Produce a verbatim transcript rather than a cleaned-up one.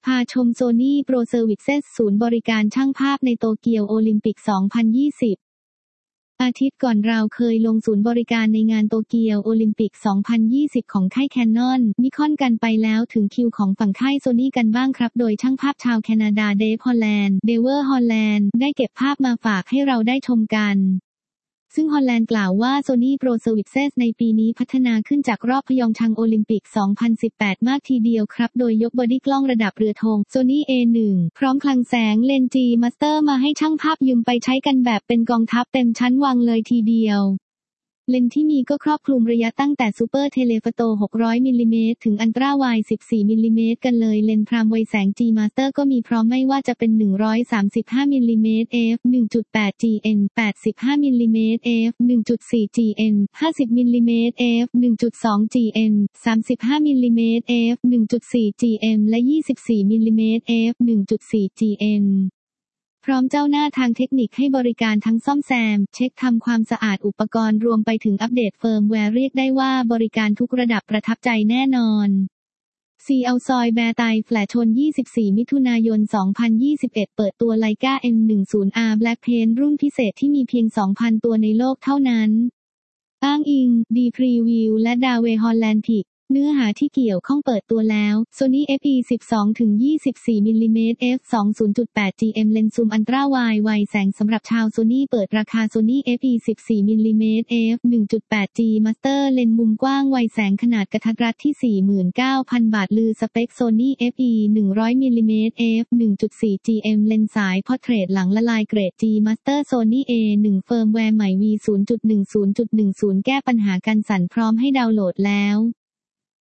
พาชม Sony Pro Services ศูนย์บริการช่างภาพในโตเกียวโอลิมปิก สองพันยี่สิบ อาทิตย์ก่อนเราเคยลงศูนย์บริการในงานโตเกียวโอลิมปิก สองพันยี่สิบ ของค่าย Canon Nikon กันไปแล้วถึงคิวของฝั่งค่าย Sony กันบ้างครับโดยช่างภาพชาวแคนาดาเดฟ ฮอลแลนด์ เดเวอร์ ฮอลแลนด์ ได้เก็บภาพมาฝากให้เราได้ชมกันซึ่งฮอลแลนด์กล่าวว่า Sony Pro Services ในปีนี้พัฒนาขึ้นจากรอบพยองชังโอลิมปิก สองพันสิบแปด มากทีเดียวครับโดยยกบอดี้กล้องระดับเรือธง Sony เอ หนึ่ง พร้อมคลังแสงเลนส์ G Master มาให้ช่างภาพยืมไปใช้กันแบบเป็นกองทัพเต็มชั้นวางเลยทีเดียวเลนส์ที่มีก็ครอบคลุมระยะตั้งแต่ซูเปอร์เทเลโฟโตหกร้อยมิลลิเมตรถึงอัลตร้าไวด์สิบสี่มิลลิเมตรกันเลยเลนส์พรามไวแสง G Master ก็มีพร้อมไม่ว่าจะเป็นหนึ่งร้อยสามสิบห้ามิลลิเมตร เอฟ หนึ่งจุดแปด จี เอ็น แปดสิบห้ามิลลิเมตร เอฟ หนึ่งจุดสี่ จี เอ็น ห้าสิบมิลลิเมตร เอฟ หนึ่งจุดสอง จี เอ็น สามสิบห้ามิลลิเมตร เอฟ หนึ่งจุดสี่ จี เอ็น และยี่สิบสี่มิลลิเมตร เอฟ หนึ่งจุดสี่ จี เอ็นพร้อมเจ้าหน้าทางเทคนิคให้บริการทั้งซ่อมแซมเช็คทำความสะอาดอุปกรณ์รวมไปถึงอัปเดตเฟิร์มแวร์เรียกได้ว่าบริการทุกระดับประทับใจแน่นอนซีเอาซอยแบร์ไตแฟลชนยี่สิบสี่มิถุนายนสองพันยี่สิบเอ็ดเปิดตัว Leica เอ็ม สิบ อาร์ Black Paint รุ่นพิเศษที่มีเพียง สองพัน ตัวในโลกเท่านั้นอ้างอิง ดี Preview และ Dave Holland-Picเนื้อหาที่เกี่ยวข้องเปิดตัวแล้ว Sony เอฟ อี สิบสองถึงยี่สิบสี่ มิลลิเมตร เอฟ สองสิบ แปด จี เอ็ม เลนส์ซูมอัลตร้าไวด์ไวแสงสำหรับชาว Sony เปิดราคา Sony เอฟ อี สิบสี่ มิลลิเมตร เอฟ หนึ่งจุดแปด จี Master เลนส์มุมกว้างไวแสงขนาดกระทัดรัดที่ สี่หมื่นเก้าพัน บาทลือสเปค Sony เอฟ อี หนึ่งร้อย มิลลิเมตร เอฟ หนึ่งจุดสี่ จี เอ็ม เลนส์สาย Portrait หลังละลายเกรด G Master Sony เอ หนึ่ง เฟิร์มแวร์ใหม่ วี ศูนย์จุดหนึ่ง ศูนย์จุดหนึ่งศูนย์ แก้ปัญหาการสั่นพร้อมให้ดาวน์โหลดแล้ว